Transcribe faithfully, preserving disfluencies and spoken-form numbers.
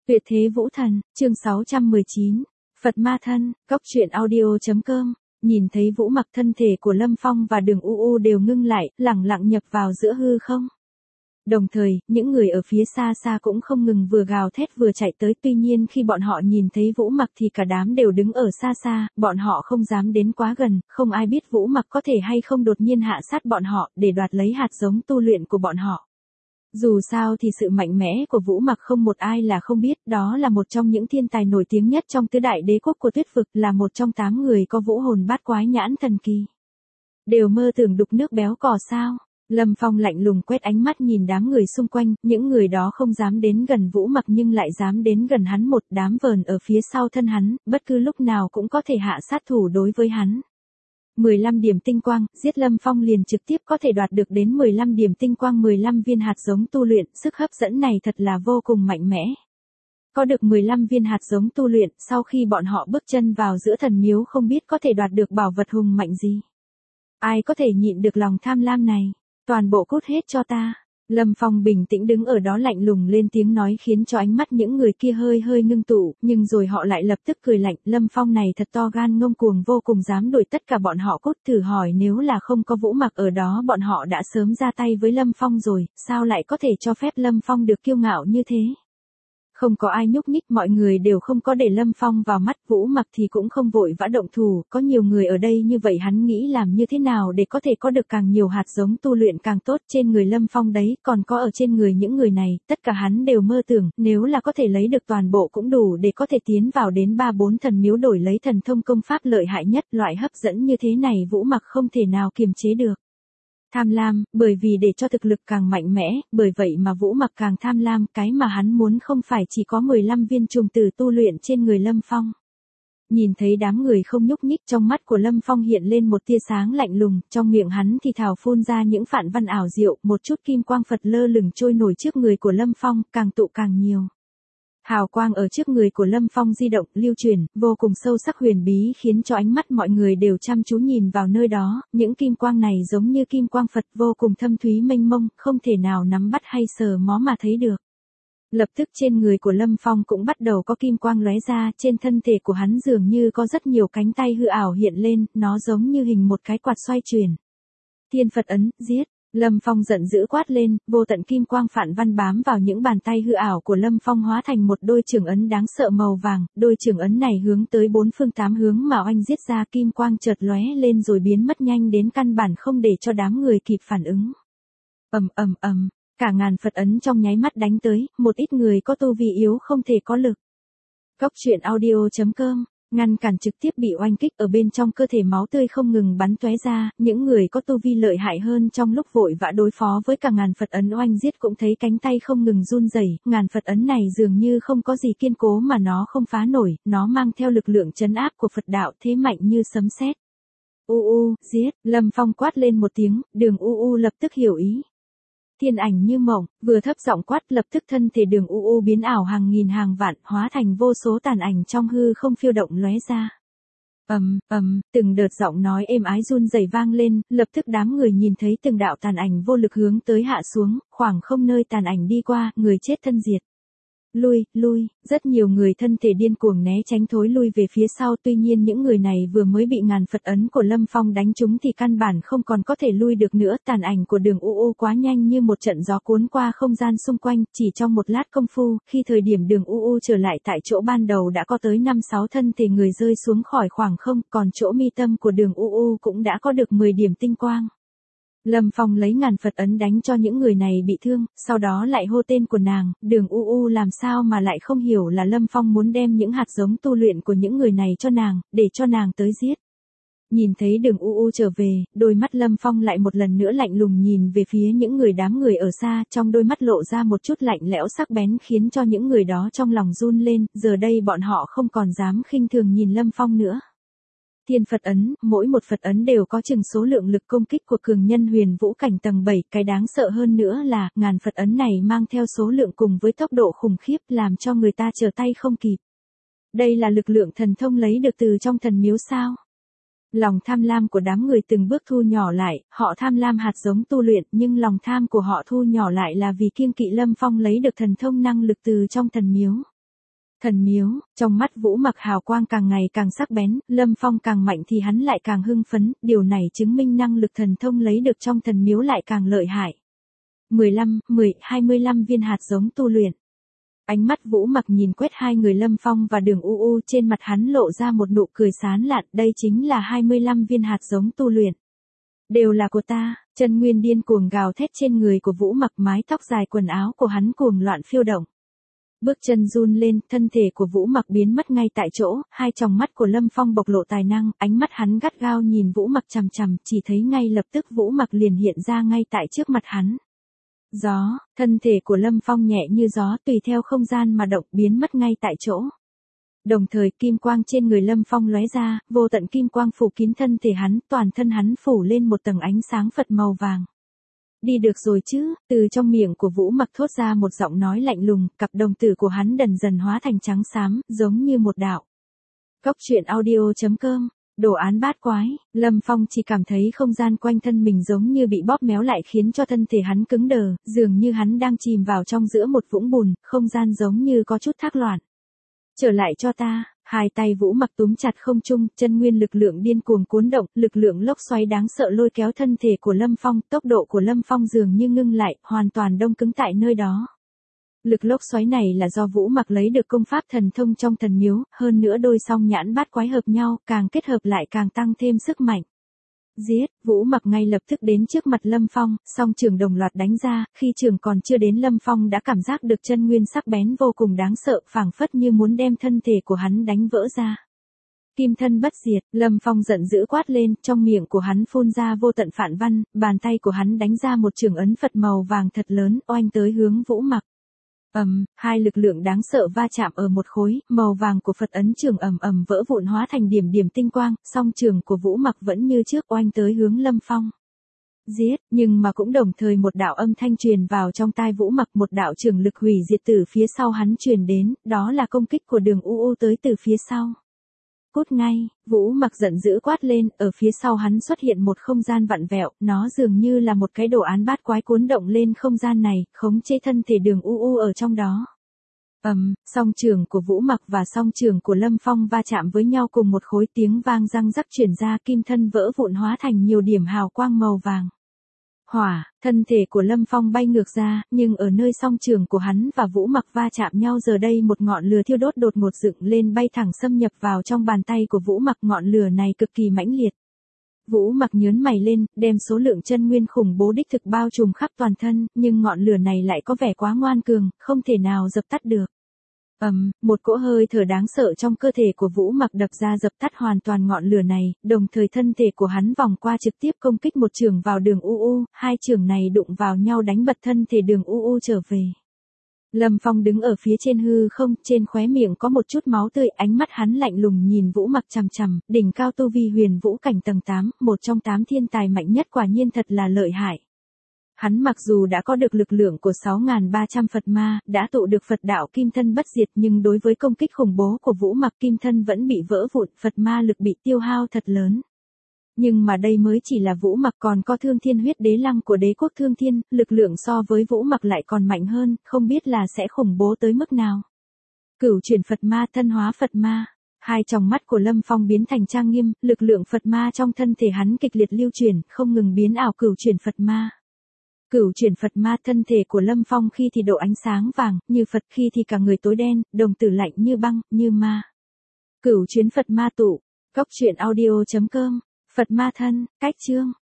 Tuyệt thế vũ thần, chương sáu trăm mười chín, Phật ma thân, góc truyện audio.com, nhìn thấy Vũ Mặc thân thể của Lâm Phong và Đường U U đều ngưng lại, lẳng lặng nhập vào giữa hư không. Đồng thời, những người ở phía xa xa cũng không ngừng vừa gào thét vừa chạy tới, tuy nhiên khi bọn họ nhìn thấy Vũ Mặc thì cả đám đều đứng ở xa xa, bọn họ không dám đến quá gần, không ai biết Vũ Mặc có thể hay không đột nhiên hạ sát bọn họ để đoạt lấy hạt giống tu luyện của bọn họ. Dù sao thì sự mạnh mẽ của Vũ Mặc không một ai là không biết, đó là một trong những thiên tài nổi tiếng nhất trong tứ đại đế quốc của Tuyết vực, là một trong tám người có vũ hồn bát quái nhãn thần kỳ. Đều mơ tưởng đục nước béo cò sao? Lâm Phong lạnh lùng quét ánh mắt nhìn đám người xung quanh, những người đó không dám đến gần Vũ Mặc nhưng lại dám đến gần hắn, một đám vờn ở phía sau thân hắn, bất cứ lúc nào cũng có thể hạ sát thủ đối với hắn. mười lăm điểm tinh quang, giết Lâm Phong liền trực tiếp có thể đoạt được đến mười lăm điểm tinh quang, mười lăm viên hạt giống tu luyện, sức hấp dẫn này thật là vô cùng mạnh mẽ. Có được mười lăm viên hạt giống tu luyện, sau khi bọn họ bước chân vào giữa thần miếu không biết có thể đoạt được bảo vật hùng mạnh gì. Ai có thể nhịn được lòng tham lam này, toàn bộ cút hết cho ta. Lâm Phong bình tĩnh đứng ở đó lạnh lùng lên tiếng nói khiến cho ánh mắt những người kia hơi hơi ngưng tụ, nhưng rồi họ lại lập tức cười lạnh, Lâm Phong này thật to gan ngông cuồng vô cùng, dám đuổi tất cả bọn họ cút, thử hỏi nếu là không có Vũ Mặc ở đó bọn họ đã sớm ra tay với Lâm Phong rồi, sao lại có thể cho phép Lâm Phong được kiêu ngạo như thế. Không có ai nhúc nhích, mọi người đều không có để Lâm Phong vào mắt, Vũ Mặc thì cũng không vội vã động thủ, có nhiều người ở đây như vậy hắn nghĩ làm như thế nào để có thể có được càng nhiều hạt giống tu luyện càng tốt, trên người Lâm Phong đấy, còn có ở trên người những người này, tất cả hắn đều mơ tưởng, nếu là có thể lấy được toàn bộ cũng đủ để có thể tiến vào đến ba bốn thần miếu đổi lấy thần thông công pháp lợi hại nhất, loại hấp dẫn như thế này Vũ Mặc không thể nào kiềm chế được. Tham lam, bởi vì để cho thực lực càng mạnh mẽ, bởi vậy mà Vũ Mặc càng tham lam, cái mà hắn muốn không phải chỉ có mười lăm viên trùng tử tu luyện trên người Lâm Phong. Nhìn thấy đám người không nhúc nhích, trong mắt của Lâm Phong hiện lên một tia sáng lạnh lùng, trong miệng hắn thì thào phun ra những phản văn ảo diệu, một chút kim quang Phật lơ lửng trôi nổi trước người của Lâm Phong, càng tụ càng nhiều. Hào quang ở trước người của Lâm Phong di động, lưu chuyển, vô cùng sâu sắc huyền bí khiến cho ánh mắt mọi người đều chăm chú nhìn vào nơi đó, những kim quang này giống như kim quang Phật vô cùng thâm thúy mênh mông, không thể nào nắm bắt hay sờ mó mà thấy được. Lập tức trên người của Lâm Phong cũng bắt đầu có kim quang lóe ra, trên thân thể của hắn dường như có rất nhiều cánh tay hư ảo hiện lên, nó giống như hình một cái quạt xoay chuyển. Thiên Phật ấn, giết! Lâm Phong giận dữ quát lên, vô tận kim quang phản văn bám vào những bàn tay hư ảo của Lâm Phong hóa thành một đôi trường ấn đáng sợ màu vàng, đôi trường ấn này hướng tới bốn phương tám hướng mà oanh giết ra, kim quang chợt lóe lên rồi biến mất nhanh đến căn bản không để cho đám người kịp phản ứng. Ầm ầm ầm, cả ngàn Phật ấn trong nháy mắt đánh tới, một ít người có tu vi yếu không thể có lực. Góc truyện audio.com ngăn cản trực tiếp bị oanh kích, ở bên trong cơ thể máu tươi không ngừng bắn tóe ra, những người có tu vi lợi hại hơn trong lúc vội vã đối phó với cả ngàn Phật ấn oanh giết cũng thấy cánh tay không ngừng run rẩy, ngàn Phật ấn này dường như không có gì kiên cố mà nó không phá nổi, nó mang theo lực lượng trấn áp của Phật đạo thế mạnh như sấm sét. U u, giết! Lâm Phong quát lên một tiếng, Đường U U lập tức hiểu ý. Thiên ảnh như mộng, vừa thấp giọng quát, lập tức thân thể Đường U U biến ảo hàng nghìn hàng vạn, hóa thành vô số tàn ảnh trong hư không phiêu động lóe ra. Ầm, ầm, từng đợt giọng nói êm ái run rẩy vang lên, lập tức đám người nhìn thấy từng đạo tàn ảnh vô lực hướng tới hạ xuống, khoảng không nơi tàn ảnh đi qua, người chết thân diệt. Lui, lui, rất nhiều người thân thể điên cuồng né tránh thối lui về phía sau, tuy nhiên những người này vừa mới bị ngàn Phật ấn của Lâm Phong đánh trúng thì căn bản không còn có thể lui được nữa, tàn ảnh của Đường U U quá nhanh như một trận gió cuốn qua không gian xung quanh, chỉ trong một lát công phu, khi thời điểm Đường U U trở lại tại chỗ ban đầu đã có tới năm sáu thân thể người rơi xuống khỏi khoảng không, còn chỗ mi tâm của Đường U U cũng đã có được mười điểm tinh quang. Lâm Phong lấy ngàn Phật ấn đánh cho những người này bị thương, sau đó lại hô tên của nàng, Đường U U làm sao mà lại không hiểu là Lâm Phong muốn đem những hạt giống tu luyện của những người này cho nàng, để cho nàng tới giết. Nhìn thấy Đường U U trở về, đôi mắt Lâm Phong lại một lần nữa lạnh lùng nhìn về phía những người đám người ở xa, trong đôi mắt lộ ra một chút lạnh lẽo sắc bén khiến cho những người đó trong lòng run lên, giờ đây bọn họ không còn dám khinh thường nhìn Lâm Phong nữa. Thiên Phật ấn, mỗi một Phật ấn đều có chừng số lượng lực công kích của cường nhân huyền vũ cảnh tầng bảy, cái đáng sợ hơn nữa là, ngàn Phật ấn này mang theo số lượng cùng với tốc độ khủng khiếp làm cho người ta trở tay không kịp. Đây là lực lượng thần thông lấy được từ trong thần miếu sao? Lòng tham lam của đám người từng bước thu nhỏ lại, họ tham lam hạt giống tu luyện nhưng lòng tham của họ thu nhỏ lại là vì kiêng kỵ Lâm Phong lấy được thần thông năng lực từ trong thần miếu. Thần miếu, trong mắt Vũ Mặc hào quang càng ngày càng sắc bén, Lâm Phong càng mạnh thì hắn lại càng hưng phấn, điều này chứng minh năng lực thần thông lấy được trong thần miếu lại càng lợi hại. mười lăm, mười, hai mươi lăm viên hạt giống tu luyện. Ánh mắt Vũ Mặc nhìn quét hai người Lâm Phong và Đường U U, trên mặt hắn lộ ra một nụ cười sán lạn, đây chính là hai mươi lăm viên hạt giống tu luyện. Đều là của ta, chân nguyên điên cuồng gào thét trên người của Vũ Mặc, mái tóc dài quần áo của hắn cuồng loạn phiêu động. Bước chân run lên, thân thể của Vũ Mặc biến mất ngay tại chỗ, hai tròng mắt của Lâm Phong bộc lộ tài năng, ánh mắt hắn gắt gao nhìn Vũ Mặc chằm chằm, chỉ thấy ngay lập tức Vũ Mặc liền hiện ra ngay tại trước mặt hắn. Gió, thân thể của Lâm Phong nhẹ như gió tùy theo không gian mà động, biến mất ngay tại chỗ. Đồng thời kim quang trên người Lâm Phong lóe ra, vô tận kim quang phủ kín thân thể hắn, toàn thân hắn phủ lên một tầng ánh sáng Phật màu vàng. Đi được rồi chứ, từ trong miệng của Vũ Mặc thốt ra một giọng nói lạnh lùng, cặp đồng tử của hắn dần dần hóa thành trắng xám, giống như một đạo. Cốc truyện audio chấm com, đồ án bát quái, Lâm Phong chỉ cảm thấy không gian quanh thân mình giống như bị bóp méo lại khiến cho thân thể hắn cứng đờ, dường như hắn đang chìm vào trong giữa một vũng bùn, không gian giống như có chút thác loạn. Trở lại cho ta, hai tay Vũ Mặc túm chặt không trung, chân nguyên lực lượng điên cuồng cuốn động, lực lượng lốc xoáy đáng sợ lôi kéo thân thể của Lâm Phong, tốc độ của Lâm Phong dường như ngưng lại, hoàn toàn đông cứng tại nơi đó. Lực lốc xoáy này là do Vũ Mặc lấy được công pháp thần thông trong thần miếu, hơn nữa đôi song nhãn bát quái hợp nhau, càng kết hợp lại càng tăng thêm sức mạnh. Giết, Vũ Mặc ngay lập tức đến trước mặt Lâm Phong, song trường đồng loạt đánh ra, khi trường còn chưa đến Lâm Phong đã cảm giác được chân nguyên sắc bén vô cùng đáng sợ, phảng phất như muốn đem thân thể của hắn đánh vỡ ra. Kim thân bất diệt, Lâm Phong giận dữ quát lên, trong miệng của hắn phun ra vô tận phản văn, bàn tay của hắn đánh ra một trường ấn Phật màu vàng thật lớn, oanh tới hướng Vũ Mặc. Ầm, um, hai lực lượng đáng sợ va chạm ở một khối, màu vàng của Phật ấn trường ầm ầm vỡ vụn hóa thành điểm điểm tinh quang, song trường của Vũ Mặc vẫn như trước oanh tới hướng Lâm Phong. Giết, nhưng mà cũng đồng thời một đạo âm thanh truyền vào trong tai Vũ Mặc, một đạo trường lực hủy diệt từ phía sau hắn truyền đến, đó là công kích của Đường U U tới từ phía sau. Cút ngay, Vũ Mặc giận dữ quát lên, ở phía sau hắn xuất hiện một không gian vặn vẹo, nó dường như là một cái đồ án bát quái cuốn động lên không gian này, khống chế thân thể Đường U U ở trong đó. Ầm, um, song trường của Vũ Mặc và song trường của Lâm Phong va chạm với nhau cùng một khối, tiếng vang răng rắc truyền ra, kim thân vỡ vụn hóa thành nhiều điểm hào quang màu vàng. Hỏa, thân thể của Lâm Phong bay ngược ra, nhưng ở nơi song trường của hắn và Vũ Mặc va chạm nhau giờ đây một ngọn lửa thiêu đốt đột ngột dựng lên bay thẳng xâm nhập vào trong bàn tay của Vũ Mặc, ngọn lửa này cực kỳ mãnh liệt. Vũ Mặc nhớn mày lên, đem số lượng chân nguyên khủng bố đích thực bao trùm khắp toàn thân, nhưng ngọn lửa này lại có vẻ quá ngoan cường, không thể nào dập tắt được. Ầm, um, một cỗ hơi thở đáng sợ trong cơ thể của Vũ Mặc đập ra dập tắt hoàn toàn ngọn lửa này, đồng thời thân thể của hắn vòng qua trực tiếp công kích một trường vào Đường U U, hai trường này đụng vào nhau đánh bật thân thể Đường U U trở về. Lâm Phong đứng ở phía trên hư không, trên khóe miệng có một chút máu tươi, ánh mắt hắn lạnh lùng nhìn Vũ Mặc chằm chằm, đỉnh cao tu vi huyền vũ cảnh tầng tám, một trong tám thiên tài mạnh nhất, quả nhiên thật là lợi hại. Hắn mặc dù đã có được lực lượng của sáu nghìn ba trăm Phật ma, đã tụ được Phật đạo kim thân bất diệt, nhưng đối với công kích khủng bố của Vũ Mặc, kim thân vẫn bị vỡ vụn, Phật ma lực bị tiêu hao thật lớn. Nhưng mà đây mới chỉ là Vũ Mặc, còn có Thương Thiên huyết đế lăng của đế quốc Thương Thiên, lực lượng so với Vũ Mặc lại còn mạnh hơn, không biết là sẽ khủng bố tới mức nào. Cửu chuyển Phật ma, thân hóa Phật ma. Hai tròng mắt của Lâm Phong biến thành trang nghiêm, lực lượng Phật ma trong thân thể hắn kịch liệt lưu chuyển, không ngừng biến ảo cửu chuyển Phật ma. Cửu chuyển Phật ma, thân thể của Lâm Phong khi thì độ ánh sáng vàng, như Phật, khi thì cả người tối đen, đồng tử lạnh như băng, như ma. Cửu chuyển Phật ma tụ, cốc truyện audio chấm com, Phật ma thân, cách chương.